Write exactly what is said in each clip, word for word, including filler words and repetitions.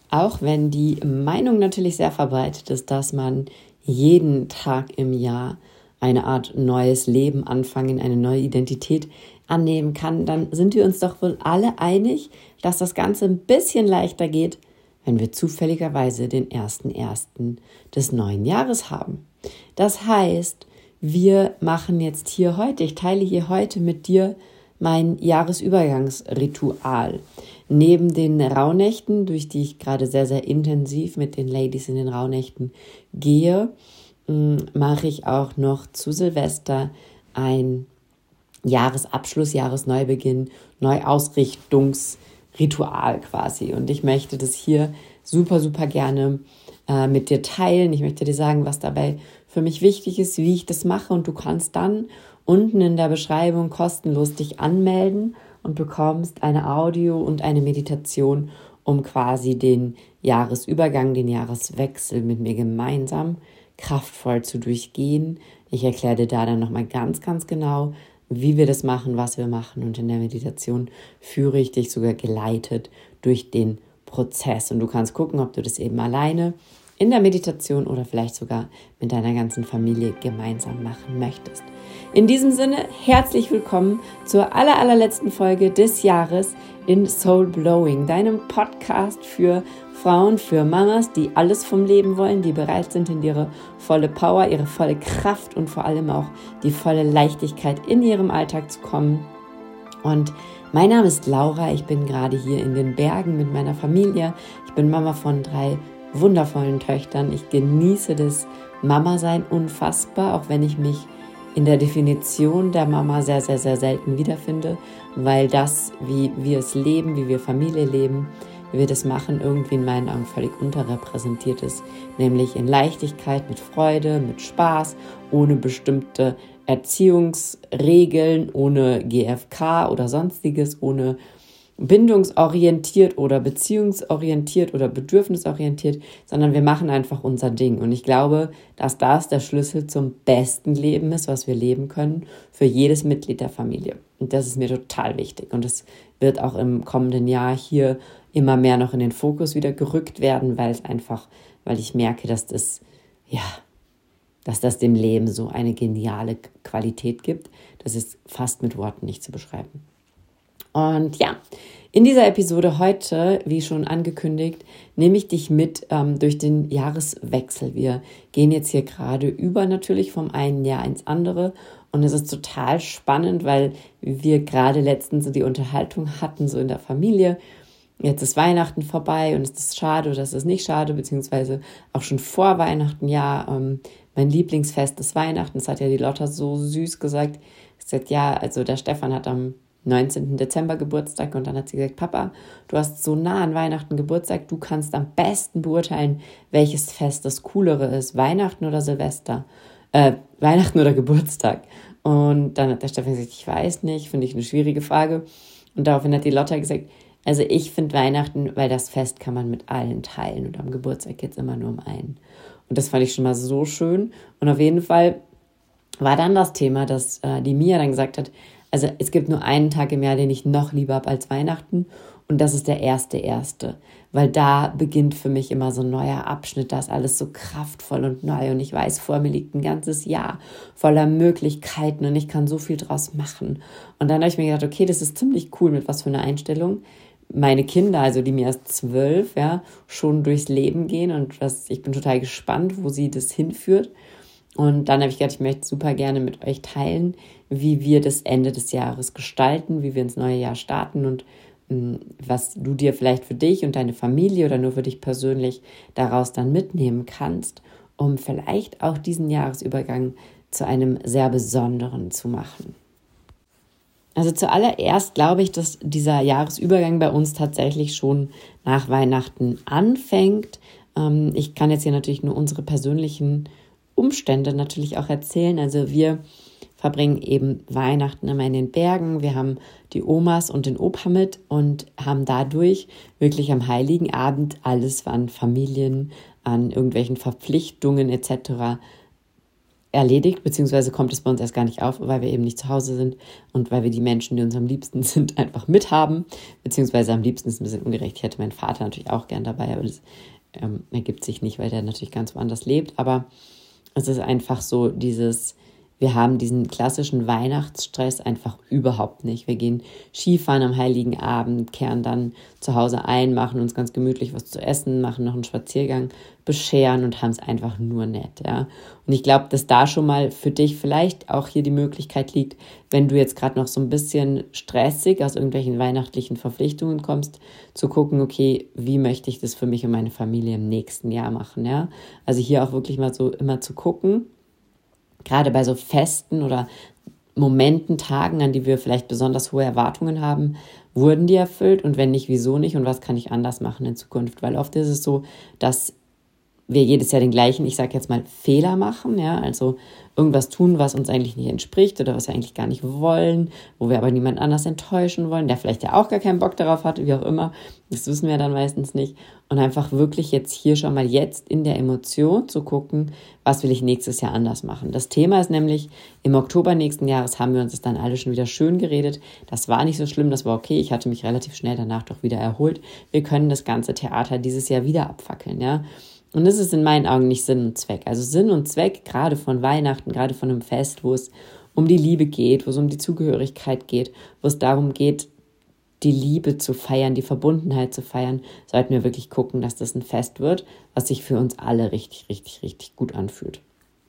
Auch wenn die Meinung natürlich sehr verbreitet ist, dass man jeden Tag im Jahr eine Art neues Leben anfangen, eine neue Identität annehmen kann, dann sind wir uns doch wohl alle einig, dass das Ganze ein bisschen leichter geht, wenn wir zufälligerweise den ersten ersten des neuen Jahres haben. Das heißt, wir machen jetzt hier heute, ich teile hier heute mit dir mein Jahresübergangsritual. Neben den Rauhnächten, durch die ich gerade sehr, sehr intensiv mit den Ladies in den Rauhnächten gehe, mache ich auch noch zu Silvester ein Jahresabschluss, Jahresneubeginn, Neuausrichtungsritual quasi. Und ich möchte das hier super, super gerne äh, mit dir teilen. Ich möchte dir sagen, was dabei für mich wichtig ist, wie ich das mache. Und du kannst dann unten in der Beschreibung kostenlos dich anmelden und bekommst eine Audio und eine Meditation, um quasi den Jahresübergang, den Jahreswechsel mit mir gemeinsam kraftvoll zu durchgehen. Ich erkläre dir da dann nochmal ganz, ganz genau, wie wir das machen, was wir machen. Und in der Meditation führe ich dich sogar geleitet durch den Prozess. Und du kannst gucken, ob du das eben alleine in der Meditation oder vielleicht sogar mit deiner ganzen Familie gemeinsam machen möchtest. In diesem Sinne, herzlich willkommen zur aller, allerletzten Folge des Jahres in Soul Blowing, deinem Podcast für Frauen, für Mamas, die alles vom Leben wollen, die bereit sind, in ihre volle Power, ihre volle Kraft und vor allem auch die volle Leichtigkeit in ihrem Alltag zu kommen. Und mein Name ist Laura, ich bin gerade hier in den Bergen mit meiner Familie. Ich bin Mama von drei wundervollen Töchtern. Ich genieße das Mama-Sein unfassbar, auch wenn ich mich in der Definition der Mama sehr, sehr, sehr selten wiederfinde, weil das, wie wir es leben, wie wir Familie leben, wie wir das machen, irgendwie in meinen Augen völlig unterrepräsentiert ist, nämlich in Leichtigkeit, mit Freude, mit Spaß, ohne bestimmte Erziehungsregeln, ohne G F K oder sonstiges, ohne bindungsorientiert oder beziehungsorientiert oder bedürfnisorientiert, sondern wir machen einfach unser Ding. Und ich glaube, dass das der Schlüssel zum besten Leben ist, was wir leben können, für jedes Mitglied der Familie. Und das ist mir total wichtig. Und es wird auch im kommenden Jahr hier immer mehr noch in den Fokus wieder gerückt werden, weil es einfach, weil ich merke, dass das, ja, dass das dem Leben so eine geniale Qualität gibt. Das ist fast mit Worten nicht zu beschreiben. Und ja, in dieser Episode heute, wie schon angekündigt, nehme ich dich mit ähm, durch den Jahreswechsel. Wir gehen jetzt hier gerade über natürlich vom einen Jahr ins andere und es ist total spannend, weil wir gerade letztens so die Unterhaltung hatten, so in der Familie. Jetzt ist Weihnachten vorbei und ist es schade oder ist es nicht schade, beziehungsweise auch schon vor Weihnachten, ja, ähm, mein Lieblingsfest ist Weihnachten. Das hat ja die Lotta so süß gesagt. Sie sagt, ja, also der Stefan hat am neunzehnten Dezember Geburtstag und dann hat sie gesagt, Papa, du hast so nah an Weihnachten Geburtstag, du kannst am besten beurteilen, welches Fest das coolere ist, Weihnachten oder Silvester, äh, Weihnachten oder Geburtstag. Und dann hat der Stefan gesagt, ich weiß nicht, finde ich eine schwierige Frage. Und daraufhin hat die Lotta gesagt, also ich finde Weihnachten, weil das Fest kann man mit allen teilen und am Geburtstag geht es immer nur um einen. Und das fand ich schon mal so schön. Und auf jeden Fall war dann das Thema, dass äh, die Mia dann gesagt hat, also es gibt nur einen Tag im Jahr, den ich noch lieber habe als Weihnachten und das ist der erste erste, weil da beginnt für mich immer so ein neuer Abschnitt, da ist alles so kraftvoll und neu und ich weiß, vor mir liegt ein ganzes Jahr voller Möglichkeiten und ich kann so viel draus machen. Und dann habe ich mir gedacht, okay, das ist ziemlich cool, mit was für einer Einstellung meine Kinder, also die mir erst zwölf, ja, schon durchs Leben gehen und das, ich bin total gespannt, wo sie das hinführt. Und dann habe ich gedacht, ich möchte super gerne mit euch teilen, wie wir das Ende des Jahres gestalten, wie wir ins neue Jahr starten und mh, was du dir vielleicht für dich und deine Familie oder nur für dich persönlich daraus dann mitnehmen kannst, um vielleicht auch diesen Jahresübergang zu einem sehr besonderen zu machen. Also zuallererst glaube ich, dass dieser Jahresübergang bei uns tatsächlich schon nach Weihnachten anfängt. Ähm, ich kann jetzt hier natürlich nur unsere persönlichen Umstände natürlich auch erzählen. Also wir verbringen eben Weihnachten immer in den Bergen. Wir haben die Omas und den Opa mit und haben dadurch wirklich am Heiligen Abend alles an Familien, an irgendwelchen Verpflichtungen et cetera erledigt, beziehungsweise kommt es bei uns erst gar nicht auf, weil wir eben nicht zu Hause sind und weil wir die Menschen, die uns am liebsten sind, einfach mithaben, beziehungsweise am liebsten ist ein bisschen ungerecht. Ich hätte meinen Vater natürlich auch gern dabei, aber das ähm, ergibt sich nicht, weil der natürlich ganz woanders lebt, aber es ist einfach so dieses, wir haben diesen klassischen Weihnachtsstress einfach überhaupt nicht. Wir gehen Skifahren am Heiligen Abend, kehren dann zu Hause ein, machen uns ganz gemütlich was zu essen, machen noch einen Spaziergang, bescheren und haben es einfach nur nett. Ja. Und ich glaube, dass da schon mal für dich vielleicht auch hier die Möglichkeit liegt, wenn du jetzt gerade noch so ein bisschen stressig aus irgendwelchen weihnachtlichen Verpflichtungen kommst, zu gucken, okay, wie möchte ich das für mich und meine Familie im nächsten Jahr machen. Ja. Also hier auch wirklich mal so immer zu gucken, gerade bei so Festen oder Momenten, Tagen, an die wir vielleicht besonders hohe Erwartungen haben, wurden die erfüllt und wenn nicht, wieso nicht und was kann ich anders machen in Zukunft? Weil oft ist es so, dass wir jedes Jahr den gleichen, ich sage jetzt mal, Fehler machen, ja, also irgendwas tun, was uns eigentlich nicht entspricht oder was wir eigentlich gar nicht wollen, wo wir aber niemand anders enttäuschen wollen, der vielleicht ja auch gar keinen Bock darauf hat, wie auch immer, das wissen wir dann meistens nicht und einfach wirklich jetzt hier schon mal jetzt in der Emotion zu gucken, was will ich nächstes Jahr anders machen. Das Thema ist nämlich, im Oktober nächsten Jahres haben wir uns das dann alle schon wieder schön geredet, das war nicht so schlimm, das war okay, ich hatte mich relativ schnell danach doch wieder erholt, wir können das ganze Theater dieses Jahr wieder abfackeln, ja. Und das ist in meinen Augen nicht Sinn und Zweck. Also Sinn und Zweck, gerade von Weihnachten, gerade von einem Fest, wo es um die Liebe geht, wo es um die Zugehörigkeit geht, wo es darum geht, die Liebe zu feiern, die Verbundenheit zu feiern, sollten wir wirklich gucken, dass das ein Fest wird, was sich für uns alle richtig, richtig, richtig gut anfühlt.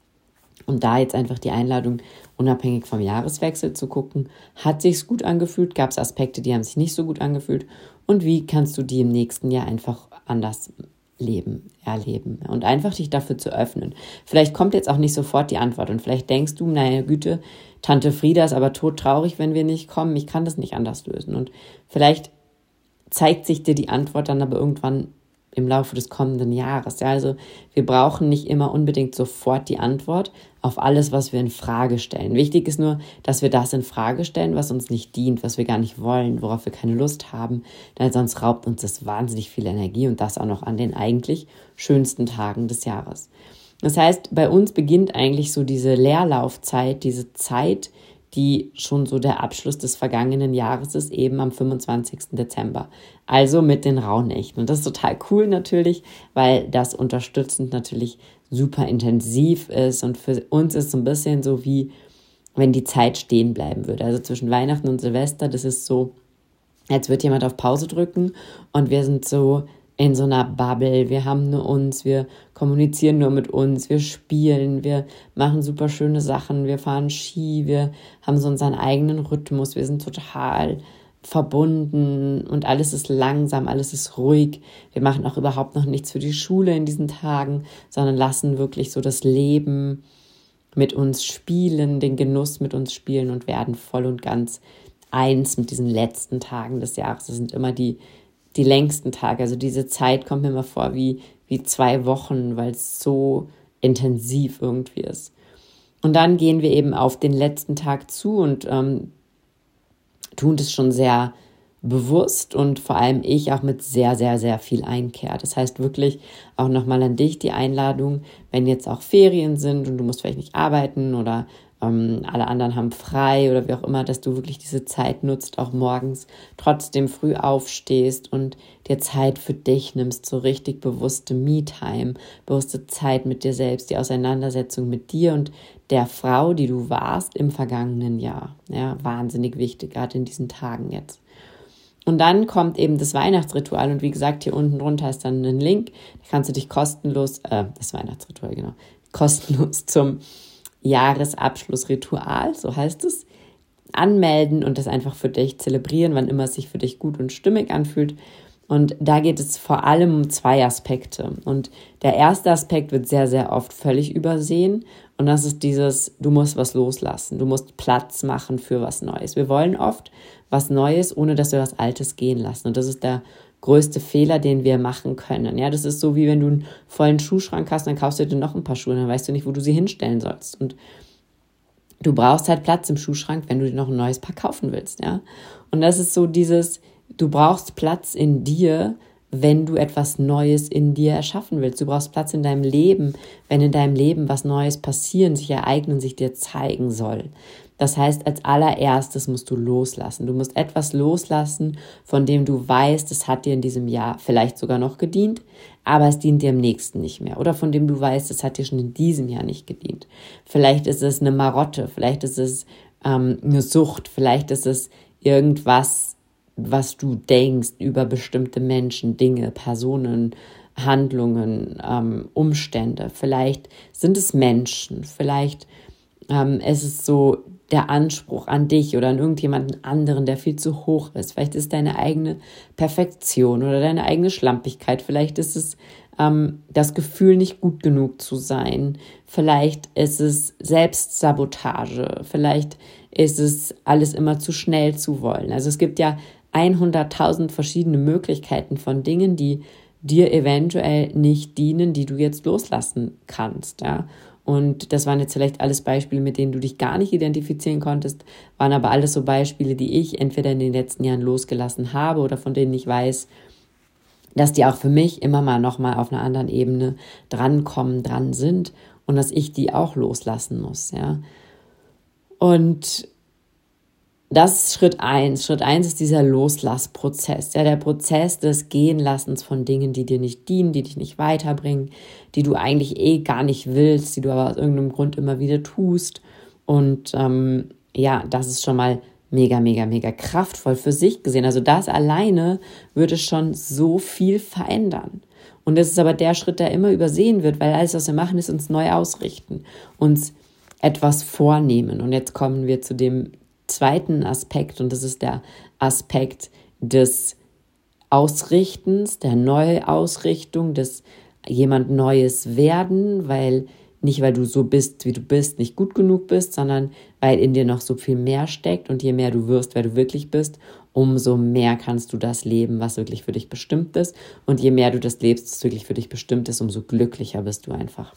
Und da jetzt einfach die Einladung, unabhängig vom Jahreswechsel zu gucken, hat sich's gut angefühlt, gab es Aspekte, die haben sich nicht so gut angefühlt und wie kannst du die im nächsten Jahr einfach anders leben, erleben und einfach dich dafür zu öffnen. Vielleicht kommt jetzt auch nicht sofort die Antwort und vielleicht denkst du, naja Güte, Tante Frieda ist aber todtraurig, wenn wir nicht kommen, ich kann das nicht anders lösen und vielleicht zeigt sich dir die Antwort dann aber irgendwann im Laufe des kommenden Jahres. Ja, also wir brauchen nicht immer unbedingt sofort die Antwort auf alles, was wir in Frage stellen. Wichtig ist nur, dass wir das in Frage stellen, was uns nicht dient, was wir gar nicht wollen, worauf wir keine Lust haben, denn sonst raubt uns das wahnsinnig viel Energie und das auch noch an den eigentlich schönsten Tagen des Jahres. Das heißt, bei uns beginnt eigentlich so diese Leerlaufzeit, diese Zeit, die schon so der Abschluss des vergangenen Jahres ist, eben am fünfundzwanzigsten Dezember. Also mit den Rauhnächten. Und das ist total cool natürlich, weil das unterstützend natürlich super intensiv ist. Und für uns ist es so ein bisschen so wie, wenn die Zeit stehen bleiben würde. Also zwischen Weihnachten und Silvester, das ist so, als würde jemand auf Pause drücken und wir sind so in so einer Bubble, wir haben nur uns, wir kommunizieren nur mit uns, wir spielen, wir machen super schöne Sachen, wir fahren Ski, wir haben so unseren eigenen Rhythmus, wir sind total verbunden und alles ist langsam, alles ist ruhig. Wir machen auch überhaupt noch nichts für die Schule in diesen Tagen, sondern lassen wirklich so das Leben mit uns spielen, den Genuss mit uns spielen und werden voll und ganz eins mit diesen letzten Tagen des Jahres. Das sind immer die die längsten Tage, also diese Zeit kommt mir immer vor wie, wie zwei Wochen, weil es so intensiv irgendwie ist. Und dann gehen wir eben auf den letzten Tag zu und ähm, tun das schon sehr bewusst und vor allem ich auch mit sehr, sehr, sehr viel Einkehr. Das heißt wirklich auch nochmal an dich die Einladung, wenn jetzt auch Ferien sind und du musst vielleicht nicht arbeiten oder ähm, alle anderen haben frei oder wie auch immer, dass du wirklich diese Zeit nutzt, auch morgens trotzdem früh aufstehst und dir Zeit für dich nimmst, so richtig bewusste Me-Time, bewusste Zeit mit dir selbst, die Auseinandersetzung mit dir und der Frau, die du warst im vergangenen Jahr. Ja, wahnsinnig wichtig, gerade in diesen Tagen jetzt. Und dann kommt eben das Weihnachtsritual und wie gesagt, hier unten drunter ist dann ein Link, da kannst du dich kostenlos, äh, das Weihnachtsritual, genau, kostenlos zum Jahresabschlussritual, so heißt es, anmelden und das einfach für dich zelebrieren, wann immer es sich für dich gut und stimmig anfühlt. Und da geht es vor allem um zwei Aspekte. Und der erste Aspekt wird sehr, sehr oft völlig übersehen. Und das ist dieses, du musst was loslassen. Du musst Platz machen für was Neues. Wir wollen oft was Neues, ohne dass wir was Altes gehen lassen. Und das ist der größte Fehler, den wir machen können. Ja, das ist so, wie wenn du einen vollen Schuhschrank hast, dann kaufst du dir noch ein paar Schuhe, dann weißt du nicht, wo du sie hinstellen sollst. Und du brauchst halt Platz im Schuhschrank, wenn du dir noch ein neues Paar kaufen willst. Ja, und das ist so dieses, du brauchst Platz in dir, wenn du etwas Neues in dir erschaffen willst. Du brauchst Platz in deinem Leben, wenn in deinem Leben was Neues passieren, sich ereignen, sich dir zeigen soll. Das heißt, als allererstes musst du loslassen. Du musst etwas loslassen, von dem du weißt, es hat dir in diesem Jahr vielleicht sogar noch gedient, aber es dient dir im nächsten nicht mehr. Oder von dem du weißt, es hat dir schon in diesem Jahr nicht gedient. Vielleicht ist es eine Marotte, vielleicht ist es ähm, eine Sucht, vielleicht ist es irgendwas, was du denkst über bestimmte Menschen, Dinge, Personen, Handlungen, ähm, Umstände. Vielleicht sind es Menschen, vielleicht ähm, ist es so der Anspruch an dich oder an irgendjemanden anderen, der viel zu hoch ist. Vielleicht ist deine eigene Perfektion oder deine eigene Schlampigkeit. Vielleicht ist es ähm, das Gefühl, nicht gut genug zu sein. Vielleicht ist es Selbstsabotage. Vielleicht ist es alles immer zu schnell zu wollen. Also es gibt ja hunderttausend verschiedene Möglichkeiten von Dingen, die dir eventuell nicht dienen, die du jetzt loslassen kannst, ja. Und das waren jetzt vielleicht alles Beispiele, mit denen du dich gar nicht identifizieren konntest, waren aber alles so Beispiele, die ich entweder in den letzten Jahren losgelassen habe oder von denen ich weiß, dass die auch für mich immer mal nochmal auf einer anderen Ebene drankommen, dran sind und dass ich die auch loslassen muss, ja. Und das ist Schritt eins. Schritt eins ist dieser Loslassprozess, ja, der Prozess des Gehenlassens von Dingen, die dir nicht dienen, die dich nicht weiterbringen, die du eigentlich eh gar nicht willst, die du aber aus irgendeinem Grund immer wieder tust. Und ähm, ja, das ist schon mal mega, mega, mega kraftvoll für sich gesehen. Also das alleine würde schon so viel verändern. Und das ist aber der Schritt, der immer übersehen wird, weil alles, was wir machen, ist uns neu ausrichten, uns etwas vornehmen. Und jetzt kommen wir zu dem zweiten Aspekt, und das ist der Aspekt des Ausrichtens, der Neuausrichtung, des jemand Neues werden, weil nicht, weil du so bist, wie du bist, nicht gut genug bist, sondern weil in dir noch so viel mehr steckt und je mehr du wirst, wer du wirklich bist, umso mehr kannst du das leben, was wirklich für dich bestimmt ist, und je mehr du das lebst, was wirklich für dich bestimmt ist, umso glücklicher bist du einfach.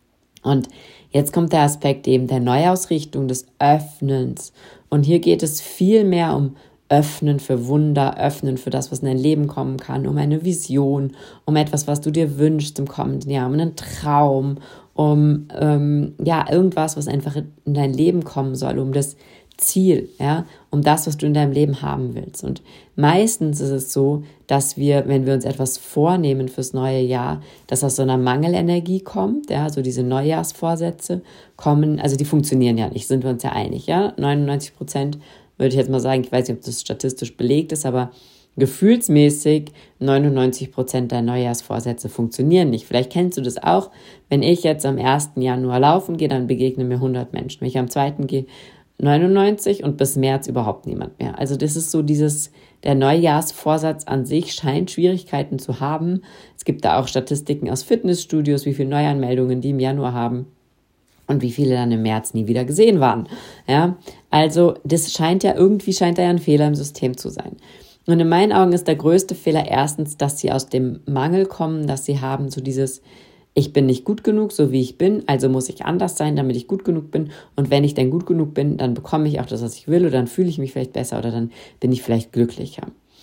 Und jetzt kommt der Aspekt eben der Neuausrichtung, des Öffnens. Und hier geht es viel mehr um Öffnen für Wunder, Öffnen für das, was in dein Leben kommen kann, um eine Vision, um etwas, was du dir wünschst im kommenden Jahr, um einen Traum, um ähm, ja irgendwas, was einfach in dein Leben kommen soll, um das Ziel, ja, um das, was du in deinem Leben haben willst. Und meistens ist es so, dass wir, wenn wir uns etwas vornehmen fürs neue Jahr, dass aus so einer Mangelenergie kommt, ja, so diese Neujahrsvorsätze kommen, also die funktionieren ja nicht, sind wir uns ja einig, ja, neunundneunzig Prozent würde ich jetzt mal sagen, ich weiß nicht, ob das statistisch belegt ist, aber gefühlsmäßig neunundneunzig Prozent der Neujahrsvorsätze funktionieren nicht. Vielleicht kennst du das auch, wenn ich jetzt am ersten Januar laufen gehe, dann begegnen mir hundert Menschen. Wenn ich am zweiten gehe, neunundneunzig und bis März überhaupt niemand mehr. Also das ist so dieses, der Neujahrsvorsatz an sich scheint Schwierigkeiten zu haben. Es gibt da auch Statistiken aus Fitnessstudios, wie viele Neuanmeldungen die im Januar haben und wie viele dann im März nie wieder gesehen waren. Ja, also das scheint ja irgendwie, scheint da ja ein Fehler im System zu sein. Und in meinen Augen ist der größte Fehler erstens, dass sie aus dem Mangel kommen, dass sie haben so dieses, ich bin nicht gut genug, so wie ich bin, also muss ich anders sein, damit ich gut genug bin. Und wenn ich dann gut genug bin, dann bekomme ich auch das, was ich will, oder dann fühle ich mich vielleicht besser oder dann bin ich vielleicht glücklicher.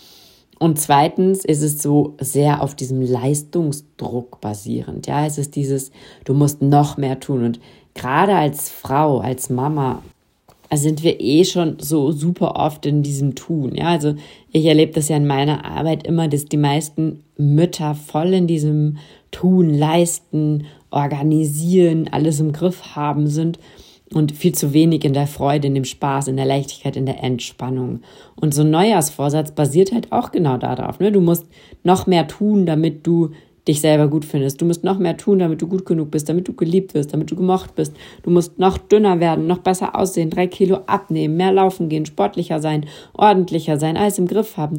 Und zweitens ist es so sehr auf diesem Leistungsdruck basierend. Ja, es ist dieses, du musst noch mehr tun. Und gerade als Frau, als Mama, sind wir eh schon so super oft in diesem Tun. Ja, also ich erlebe das ja in meiner Arbeit immer, dass die meisten Mütter voll in diesem Tun, Leisten, Organisieren, alles im Griff haben sind und viel zu wenig in der Freude, in dem Spaß, in der Leichtigkeit, in der Entspannung. Und so ein Neujahrsvorsatz basiert halt auch genau darauf. Ne? Du musst noch mehr tun, damit du dich selber gut findest. Du musst noch mehr tun, damit du gut genug bist, damit du geliebt wirst, damit du gemocht bist. Du musst noch dünner werden, noch besser aussehen, drei Kilo abnehmen, mehr laufen gehen, sportlicher sein, ordentlicher sein, alles im Griff haben.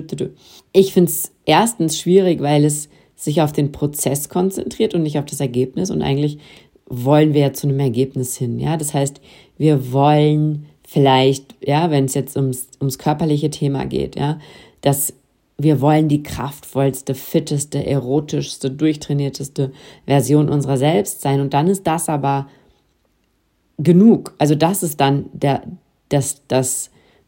Ich finde es erstens schwierig, weil es sich auf den Prozess konzentriert und nicht auf das Ergebnis. Und eigentlich wollen wir ja zu einem Ergebnis hin. Ja, das heißt, wir wollen vielleicht, ja, wenn es jetzt ums, ums körperliche Thema geht, ja, dass wir wollen die kraftvollste, fitteste, erotischste, durchtrainierteste Version unserer selbst sein. Und dann ist das aber genug. Also das ist dann der, das, das,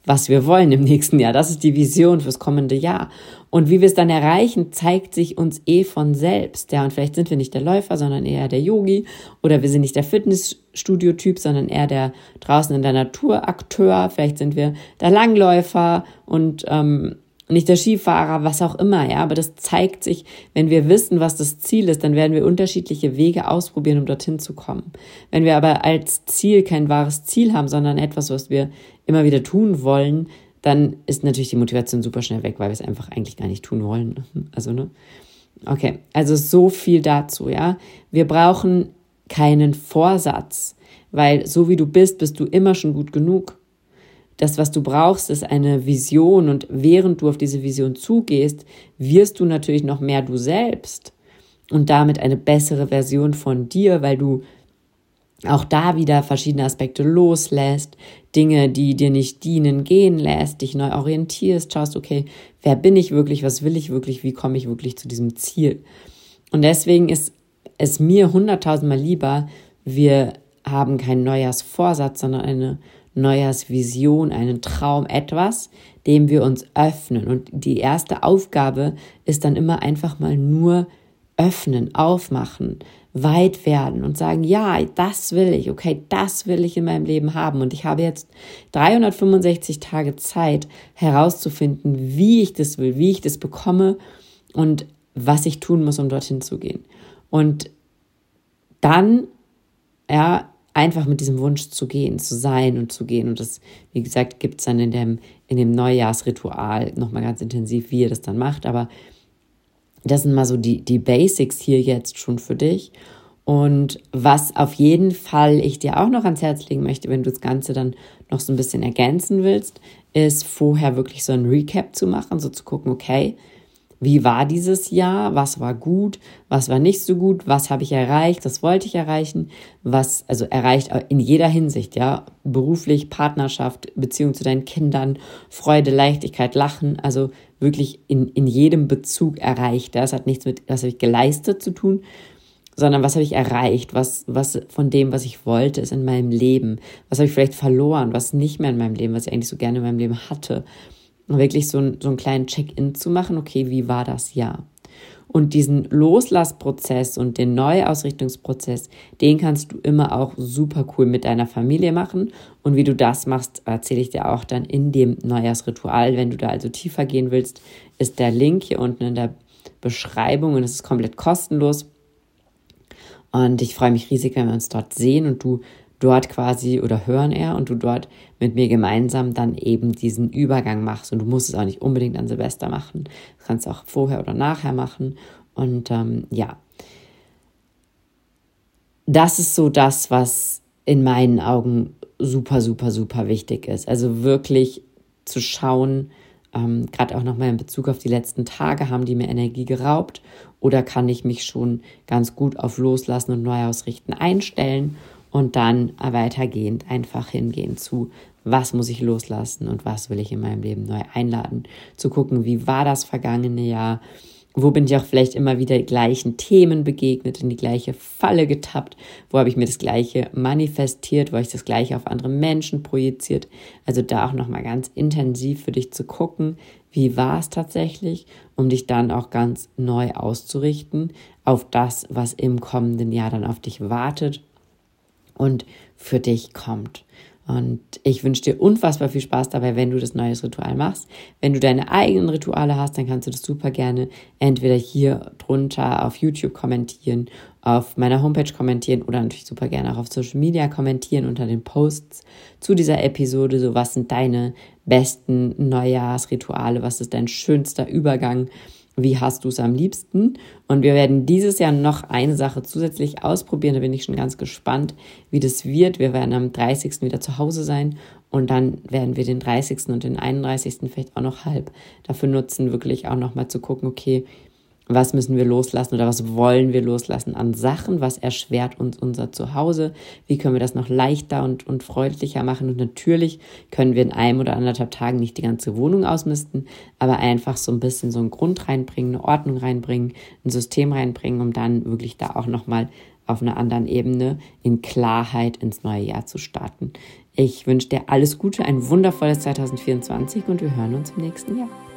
was wir wollen im nächsten Jahr. Das ist die Vision fürs kommende Jahr. Und wie wir es dann erreichen, zeigt sich uns eh von selbst. Ja, und vielleicht sind wir nicht der Läufer, sondern eher der Yogi. Oder wir sind nicht der Fitnessstudio-Typ, sondern eher der draußen in der Natur Akteur. Vielleicht sind wir der Langläufer und ähm, nicht der Skifahrer, was auch immer, ja, aber das zeigt sich, wenn wir wissen, was das Ziel ist, dann werden wir unterschiedliche Wege ausprobieren, um dorthin zu kommen. Wenn wir aber als Ziel kein wahres Ziel haben, sondern etwas, was wir immer wieder tun wollen, dann ist natürlich die Motivation super schnell weg, weil wir es einfach eigentlich gar nicht tun wollen. Also, ne? Okay, also so viel dazu, ja. Wir brauchen keinen Vorsatz, weil so wie du bist, bist du immer schon gut genug. Das, was du brauchst, ist eine Vision und während du auf diese Vision zugehst, wirst du natürlich noch mehr du selbst und damit eine bessere Version von dir, weil du auch da wieder verschiedene Aspekte loslässt, Dinge, die dir nicht dienen, gehen lässt, dich neu orientierst, schaust, okay, wer bin ich wirklich, was will ich wirklich, wie komme ich wirklich zu diesem Ziel? Und deswegen ist es mir hunderttausendmal lieber, wir haben keinen Neujahrsvorsatz, sondern eine Neujahrsvision, einen Traum, etwas, dem wir uns öffnen. Und die erste Aufgabe ist dann immer einfach mal nur öffnen, aufmachen, weit werden und sagen, ja, das will ich, okay, das will ich in meinem Leben haben. Und ich habe jetzt dreihundertfünfundsechzig Tage Zeit herauszufinden, wie ich das will, wie ich das bekomme und was ich tun muss, um dorthin zu gehen. Und dann, ja, einfach mit diesem Wunsch zu gehen, zu sein und zu gehen. Und das, wie gesagt, gibt es dann in dem, in dem Neujahrsritual nochmal ganz intensiv, wie ihr das dann macht. Aber das sind mal so die, die Basics hier jetzt schon für dich. Und was auf jeden Fall ich dir auch noch ans Herz legen möchte, wenn du das Ganze dann noch so ein bisschen ergänzen willst, ist vorher wirklich so ein Recap zu machen, so zu gucken, okay, wie war dieses Jahr? Was war gut? Was war nicht so gut? Was habe ich erreicht? Was wollte ich erreichen? Was, also erreicht in jeder Hinsicht, ja. Beruflich, Partnerschaft, Beziehung zu deinen Kindern, Freude, Leichtigkeit, Lachen. Also wirklich in, in jedem Bezug erreicht. Das hat nichts mit, was habe ich geleistet zu tun, sondern was habe ich erreicht? Was, was von dem, was ich wollte, ist in meinem Leben? Was habe ich vielleicht verloren? Was nicht mehr in meinem Leben, was ich eigentlich so gerne in meinem Leben hatte? Und wirklich so, ein, so einen kleinen Check-in zu machen, okay, wie war das Jahr? Und diesen Loslassprozess und den Neuausrichtungsprozess, den kannst du immer auch super cool mit deiner Familie machen. Und wie du das machst, erzähle ich dir auch dann in dem Neujahrsritual. Wenn du da also tiefer gehen willst, ist der Link hier unten in der Beschreibung und es ist komplett kostenlos. Und ich freue mich riesig, wenn wir uns dort sehen und du dort quasi oder hören er und du dort mit mir gemeinsam dann eben diesen Übergang machst. Und du musst es auch nicht unbedingt an Silvester machen. Du kannst es auch vorher oder nachher machen. Und ähm, ja, das ist so das, was in meinen Augen super, super, super wichtig ist. Also wirklich zu schauen, ähm, gerade auch nochmal in Bezug auf die letzten Tage, haben die mir Energie geraubt oder kann ich mich schon ganz gut auf Loslassen und Neuausrichten einstellen? Und dann weitergehend einfach hingehen zu, was muss ich loslassen und was will ich in meinem Leben neu einladen. Zu gucken, wie war das vergangene Jahr, wo bin ich auch vielleicht immer wieder die gleichen Themen begegnet, in die gleiche Falle getappt, wo habe ich mir das Gleiche manifestiert, wo habe ich das Gleiche auf andere Menschen projiziert. Also da auch nochmal ganz intensiv für dich zu gucken, wie war es tatsächlich, um dich dann auch ganz neu auszurichten auf das, was im kommenden Jahr dann auf dich wartet und für dich kommt. Und ich wünsche dir unfassbar viel Spaß dabei, wenn du das neue Ritual machst. Wenn du deine eigenen Rituale hast, dann kannst du das super gerne entweder hier drunter auf YouTube kommentieren, auf meiner Homepage kommentieren oder natürlich super gerne auch auf Social Media kommentieren unter den Posts zu dieser Episode. So, was sind deine besten Neujahrsrituale? Was ist dein schönster Übergang? Wie hast du es am liebsten? Und wir werden dieses Jahr noch eine Sache zusätzlich ausprobieren. Da bin ich schon ganz gespannt, wie das wird. Wir werden am dreißigsten wieder zu Hause sein und dann werden wir den dreißigsten und den einunddreißigsten vielleicht auch noch halb dafür nutzen, wirklich auch nochmal zu gucken, okay, was müssen wir loslassen oder was wollen wir loslassen an Sachen? Was erschwert uns unser Zuhause? Wie können wir das noch leichter und, und freundlicher machen? Und natürlich können wir in einem oder anderthalb Tagen nicht die ganze Wohnung ausmisten, aber einfach so ein bisschen so einen Grund reinbringen, eine Ordnung reinbringen, ein System reinbringen, um dann wirklich da auch nochmal auf einer anderen Ebene in Klarheit ins neue Jahr zu starten. Ich wünsche dir alles Gute, ein wundervolles zwanzig vierundzwanzig und wir hören uns im nächsten Jahr.